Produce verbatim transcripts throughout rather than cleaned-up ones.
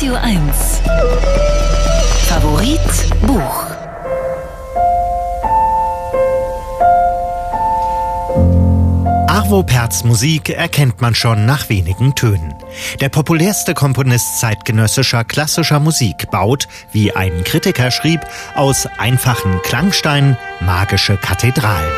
Radio eins. Favorit Buch. Arvo Pärts Musik erkennt man schon nach wenigen Tönen. Der populärste Komponist zeitgenössischer klassischer Musik baut, wie ein Kritiker schrieb, aus einfachen Klangsteinen magische Kathedralen.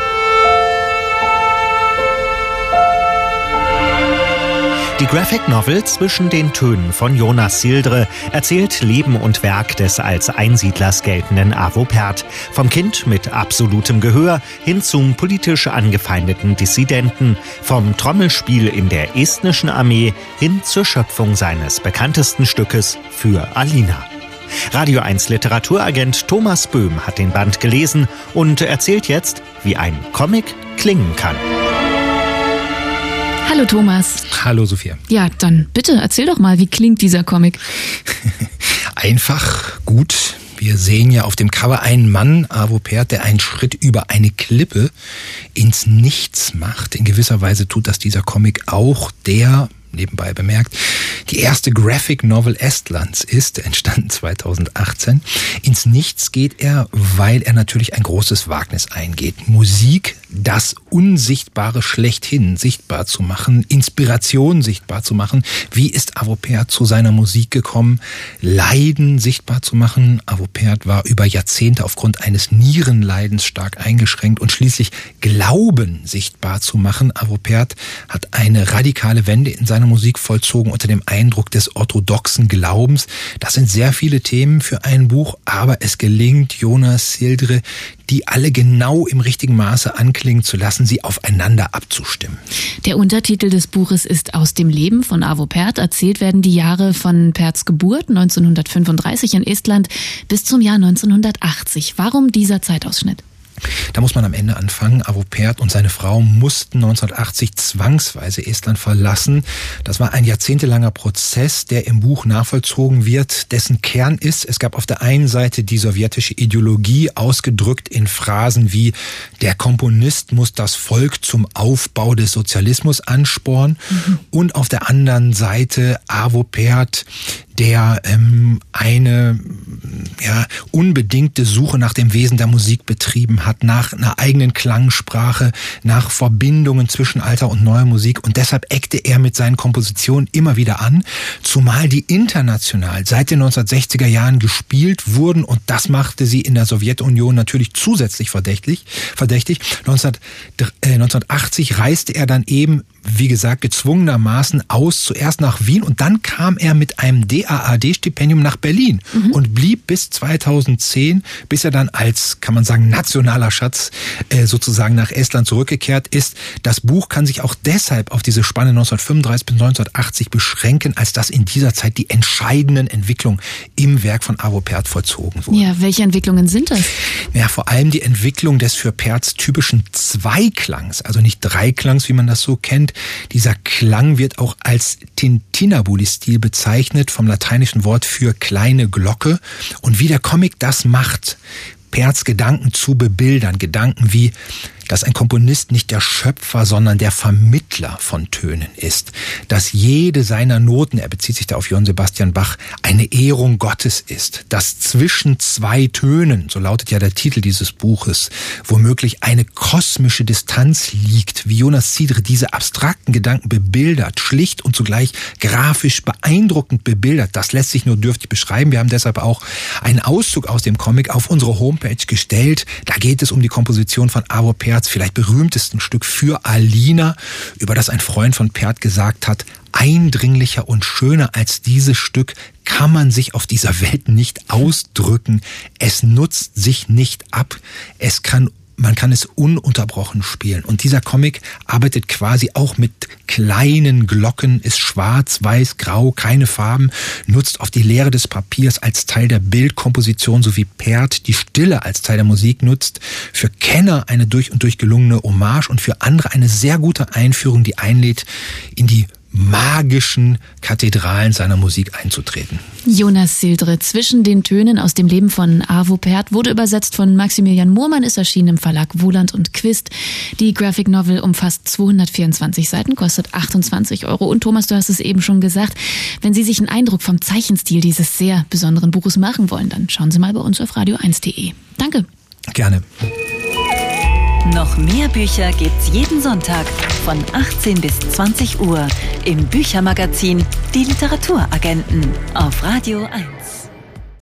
Die Graphic Novel Zwischen den Tönen von Jonas Sildre erzählt Leben und Werk des als Einsiedlers geltenden Arvo Pärt. Vom Kind mit absolutem Gehör hin zum politisch angefeindeten Dissidenten, vom Trommelspiel in der estnischen Armee hin zur Schöpfung seines bekanntesten Stückes Für Alina. Radio eins Literaturagent Thomas Böhm hat den Band gelesen und erzählt jetzt, wie ein Comic klingen kann. Hallo Thomas. Hallo Sophia. Ja, dann bitte erzähl doch mal, wie klingt dieser Comic? Einfach, gut. Wir sehen ja auf dem Cover einen Mann, Arvo Pärt, der einen Schritt über eine Klippe ins Nichts macht. In gewisser Weise tut das dieser Comic auch, der, nebenbei bemerkt, die erste Graphic Novel Estlands ist, entstanden zweitausendachtzehn. Ins Nichts geht er, weil er natürlich ein großes Wagnis eingeht. Musik, das Unsichtbare schlechthin sichtbar zu machen, Inspiration sichtbar zu machen. Wie ist Arvo Pärt zu seiner Musik gekommen? Leiden sichtbar zu machen. Arvo Pärt war über Jahrzehnte aufgrund eines Nierenleidens stark eingeschränkt und schließlich Glauben sichtbar zu machen. Arvo Pärt hat eine radikale Wende in seiner Musik vollzogen unter dem Eindruck des orthodoxen Glaubens. Das sind sehr viele Themen für ein Buch, aber es gelingt Jonas Sildre, die alle genau im richtigen Maße anklingen zu lassen, sie aufeinander abzustimmen. Der Untertitel des Buches ist Aus dem Leben von Arvo Pärt. Erzählt werden die Jahre von Pärts Geburt neunzehnhundertfünfunddreißig in Estland bis zum Jahr neunzehnhundertachtzig. Warum dieser Zeitausschnitt? Da muss man am Ende anfangen. Arvo Pärt und seine Frau mussten neunzehnhundertachtzig zwangsweise Estland verlassen. Das war ein jahrzehntelanger Prozess, der im Buch nachvollzogen wird, dessen Kern ist, es gab auf der einen Seite die sowjetische Ideologie, ausgedrückt in Phrasen wie der Komponist muss das Volk zum Aufbau des Sozialismus anspornen, mhm. und auf der anderen Seite Arvo Pärt, der ähm, eine ja, unbedingte Suche nach dem Wesen der Musik betrieben hat, nach einer eigenen Klangsprache, nach Verbindungen zwischen alter und neuer Musik, und deshalb eckte er mit seinen Kompositionen immer wieder an, zumal die international seit den neunzehnhundertsechziger Jahren gespielt wurden, und das machte sie in der Sowjetunion natürlich zusätzlich verdächtig. verdächtig. neunzehnhundertachtzig reiste er dann eben, wie gesagt, gezwungenermaßen aus, zuerst nach Wien, und dann kam er mit einem D A A D-Stipendium nach Berlin, mhm. und blieb bis zweitausendzehn, bis er dann als, kann man sagen, nationaler Schatz äh, sozusagen nach Estland zurückgekehrt ist. Das Buch kann sich auch deshalb auf diese Spanne neunzehnhundertfünfunddreißig bis neunzehnhundertachtzig beschränken, als dass in dieser Zeit die entscheidenden Entwicklungen im Werk von Arvo Pärt vollzogen wurden. Ja, welche Entwicklungen sind das? Ja, vor allem die Entwicklung des für Pärts typischen Zweiklangs, also nicht Dreiklangs, wie man das so kennt. Dieser Klang wird auch als Tintinnabuli-Stil bezeichnet, vom lateinischen Wort für kleine Glocke. Und wie der Comic das macht, Pärts Gedanken zu bebildern, Gedanken wie, dass ein Komponist nicht der Schöpfer, sondern der Vermittler von Tönen ist, dass jede seiner Noten, er bezieht sich da auf Johann Sebastian Bach, eine Ehrung Gottes ist, dass zwischen zwei Tönen, so lautet ja der Titel dieses Buches, womöglich eine kosmische Distanz liegt, wie Jonas Sildre diese abstrakten Gedanken bebildert, schlicht und zugleich grafisch beeindruckend bebildert. Das lässt sich nur dürftig beschreiben. Wir haben deshalb auch einen Auszug aus dem Comic auf unsere Homepage gestellt. Da geht es um die Komposition von Arvo Pärt, vielleicht berühmtesten Stück Für Alina, über das ein Freund von Pärt gesagt hat, eindringlicher und schöner als dieses Stück kann man sich auf dieser Welt nicht ausdrücken. Es nutzt sich nicht ab. Es kann Man kann es ununterbrochen spielen. Und dieser Comic arbeitet quasi auch mit kleinen Glocken, ist schwarz, weiß, grau, keine Farben, nutzt auf die Leere des Papiers als Teil der Bildkomposition, so wie Pärt die Stille als Teil der Musik nutzt. Für Kenner eine durch und durch gelungene Hommage und für andere eine sehr gute Einführung, die einlädt in die magischen Kathedralen seiner Musik einzutreten. Jonas Sildre, Zwischen den Tönen aus dem Leben von Arvo Pärt, wurde übersetzt von Maximilian Moormann, ist erschienen im Verlag Wohland und Quist. Die Graphic Novel umfasst zweihundertvierundzwanzig Seiten, kostet achtundzwanzig Euro. Und Thomas, du hast es eben schon gesagt, wenn Sie sich einen Eindruck vom Zeichenstil dieses sehr besonderen Buches machen wollen, dann schauen Sie mal bei uns auf radio eins punkt de. Danke. Gerne. Noch mehr Bücher gibt's jeden Sonntag von achtzehn bis zwanzig Uhr im Büchermagazin Die Literaturagenten auf Radio eins.